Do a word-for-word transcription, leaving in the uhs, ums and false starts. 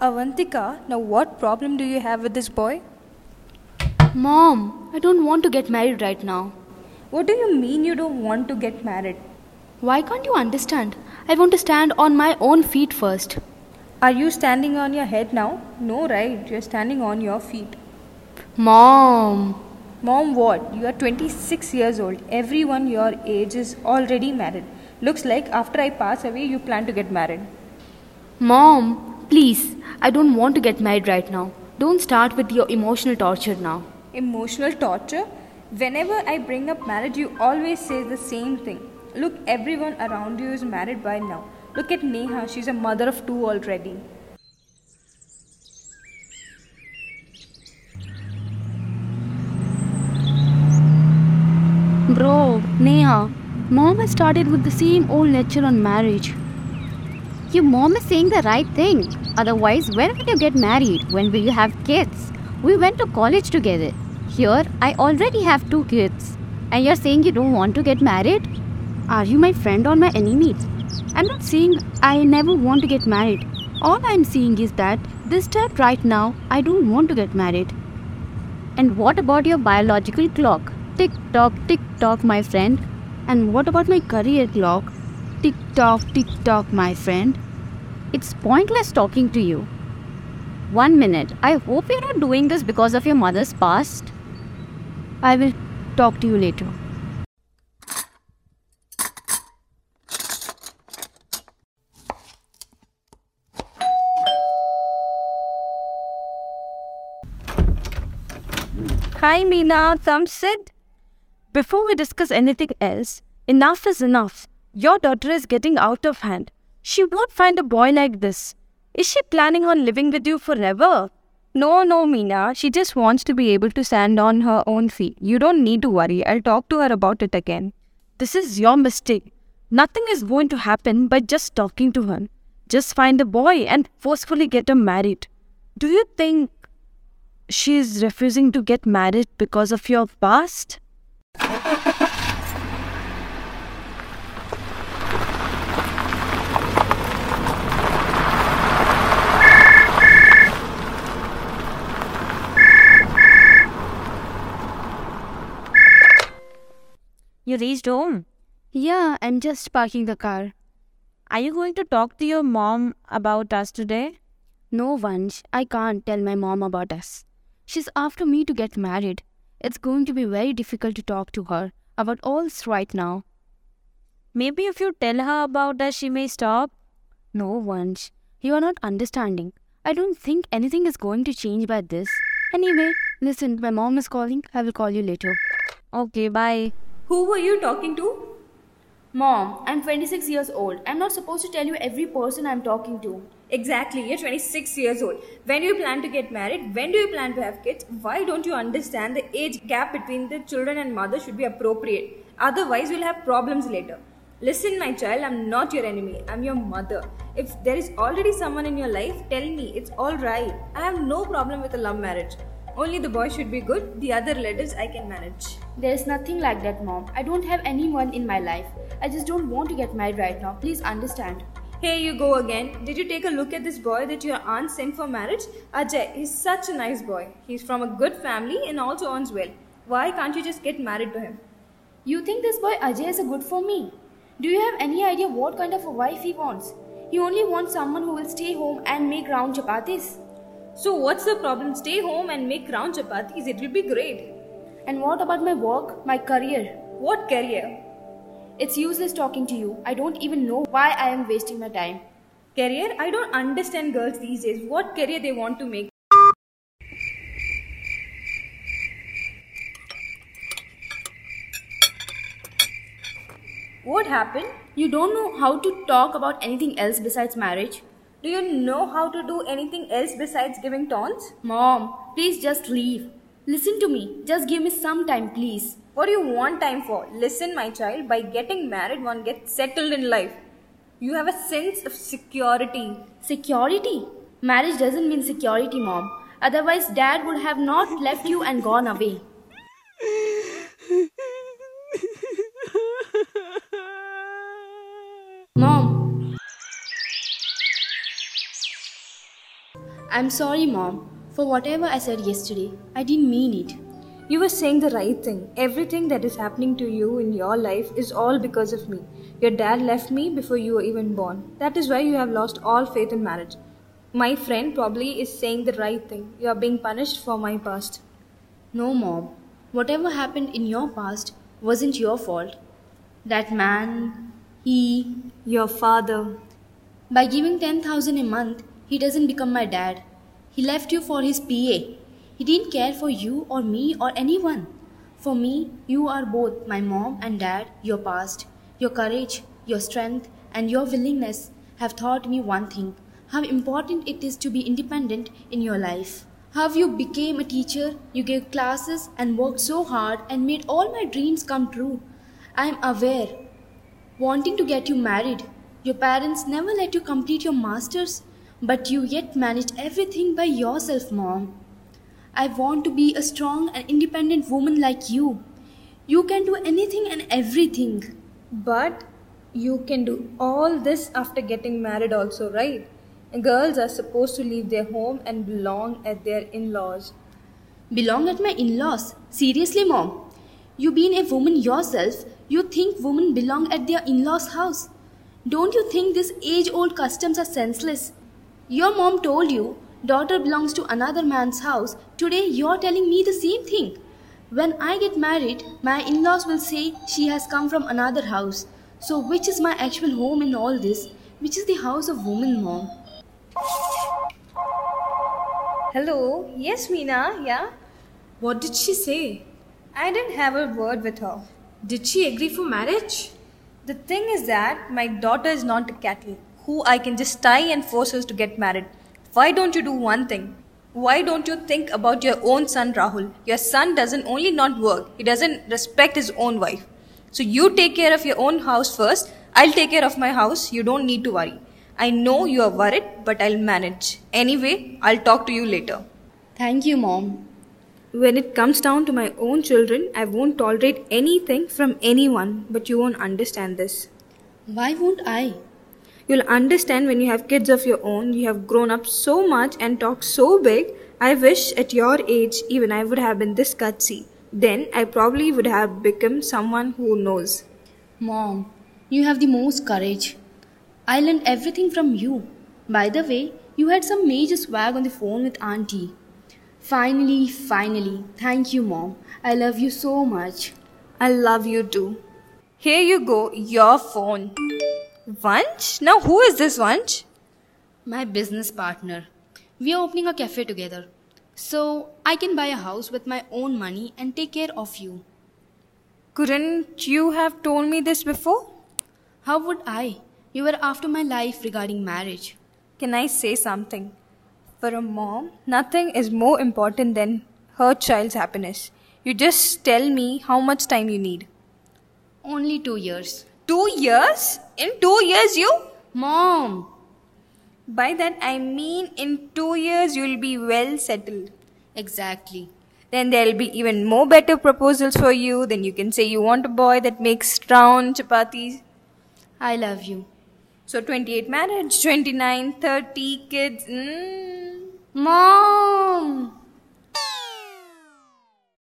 Avantika, now what problem do you have with this boy? Mom, I don't want to get married right now. What do you mean you don't want to get married? Why can't you understand? I want to stand on my own feet first. Are you standing on your head now? No, right? You're standing on your feet. Mom. Mom, what? You are twenty-six years old. Everyone your age is already married. Looks like after I pass away, you plan to get married. Mom, please, I don't want to get married right now. Don't start with your emotional torture now. Emotional torture? Whenever I bring up marriage, you always say the same thing. Look, everyone around you is married by now. Look at Neha, she's a mother of two already. Bro, Neha, Mom has started with the same old lecture on marriage. Your mom is saying the right thing. Otherwise, when will you get married? When will you have kids? We went to college together. Here, I already have two kids. And you're saying you don't want to get married? Are you my friend or my enemy? I'm not saying I never want to get married. All I'm saying is that this time right now, I don't want to get married. And what about your biological clock? Tick tock, tick tock, my friend. And what about my career clock? Tick tock, tick tock, my friend. It's pointless talking to you. One minute. I hope you're not doing this because of your mother's past. I will talk to you later. Hi Meena, come sit. Before we discuss anything else, enough is enough. Your daughter is getting out of hand. She won't find a boy like this. Is she planning on living with you forever? No, no, Meena. She just wants to be able to stand on her own feet. You don't need to worry. I'll talk to her about it again. This is your mistake. Nothing is going to happen by just talking to her. Just find a boy and forcefully get her married. Do you think she is refusing to get married because of your past? You reached home. Yeah, I'm just parking the car. Are you going to talk to your mom about us today? No, Vansh, I can't tell my mom about us. She's after me to get married. It's going to be very difficult to talk to her about all this right now. Maybe if you tell her about us, she may stop. No, Vansh, you are not understanding. I don't think anything is going to change by this. Anyway, listen, my mom is calling. I will call you later. Okay, bye. Who were you talking to? Mom, I'm twenty-six years old. I'm not supposed to tell you every person I'm talking to. Exactly, you're twenty-six years old. When do you plan to get married? When do you plan to have kids? Why don't you understand the age gap between the children and mother should be appropriate? Otherwise, we'll have problems later. Listen, my child, I'm not your enemy. I'm your mother. If there is already someone in your life, tell me. It's alright. I have no problem with a love marriage. Only the boy should be good. The other relatives I can manage. There's nothing like that, Mom. I don't have anyone in my life. I just don't want to get married right now. Please understand. Here you go again. Did you take a look at this boy that your aunt sent for marriage? Ajay, he's such a nice boy. He's from a good family and also earns well. Why can't you just get married to him? You think this boy Ajay is good for me? Do you have any idea what kind of a wife he wants? He only wants someone who will stay home and make round chapatis. So what's the problem? Stay home and make round chapatis. It will be great. And what about my work, my career? What career? It's useless talking to you. I don't even know why I am wasting my time. Career? I don't understand girls these days. What career they want to make? What happened? You don't know how to talk about anything else besides marriage? Do you know how to do anything else besides giving taunts? Mom, please just leave. Listen to me. Just give me some time, please. What do you want time for? Listen, my child, by getting married, one gets settled in life. You have a sense of security. Security? Marriage doesn't mean security, Mom. Otherwise, Dad would have not left you and gone away. Mom. I'm sorry, Mom, for whatever I said yesterday. I didn't mean it. You were saying the right thing. Everything that is happening to you in your life is all because of me. Your dad left me before you were even born. That is why you have lost all faith in marriage. My friend probably is saying the right thing. You are being punished for my past. No, Mom. Whatever happened in your past wasn't your fault. That man, he... Your father. By giving ten thousand a month, he doesn't become my dad. He left you for his P A. He didn't care for you or me or anyone. For me, you are both my mom and dad. Your past, your courage, your strength, and your willingness have taught me one thing: how important it is to be independent in your life. How you became a teacher, you gave classes and worked so hard and made all my dreams come true. I am aware. Wanting to get you married, your parents never let you complete your masters, but you yet managed everything by yourself, Mom. I want to be a strong and independent woman like you. You can do anything and everything. But you can do all this after getting married also, right? And girls are supposed to leave their home and belong at their in-laws. Belong at my in-laws? Seriously, Mom? You being a woman yourself, you think women belong at their in-laws' house? Don't you think these age-old customs are senseless? Your mom told you daughter belongs to another man's house. Today you're telling me the same thing. When I get married, my in-laws will say she has come from another house. So which is my actual home in all this? Which is the house of woman, Mom? Hello? Yes, Meena, yeah? What did she say? I didn't have a word with her. Did she agree for marriage? The thing is that my daughter is not a cattle who I can just tie and force her to get married. Why don't you do one thing? Why don't you think about your own son, Rahul? Your son doesn't only not work, he doesn't respect his own wife. So you take care of your own house first. I'll take care of my house. You don't need to worry. I know you are worried, but I'll manage. Anyway, I'll talk to you later. Thank you, Mom. When it comes down to my own children, I won't tolerate anything from anyone, but you won't understand this. Why won't I? You'll understand when you have kids of your own. You have grown up so much and talked so big. I wish at your age even I would have been this gutsy. Then I probably would have become someone who knows. Mom, you have the most courage. I learned everything from you. By the way, you had some major swag on the phone with Auntie. Finally, finally. Thank you, Mom. I love you so much. I love you too. Here you go, your phone. Vansh? Now who is this Vansh? My business partner. We are opening a cafe together. So I can buy a house with my own money and take care of you. Couldn't you have told me this before? How would I? You were after my life regarding marriage. Can I say something? For a mom, nothing is more important than her child's happiness. You just tell me how much time you need. Only two years. Two years? In two years you? Mom! By that I mean in two years you'll be well settled. Exactly. Then there'll be even more better proposals for you. Then you can say you want a boy that makes round chapatis. I love you. So twenty-eight marriage, twenty-nine, thirty kids. Mm. Mom!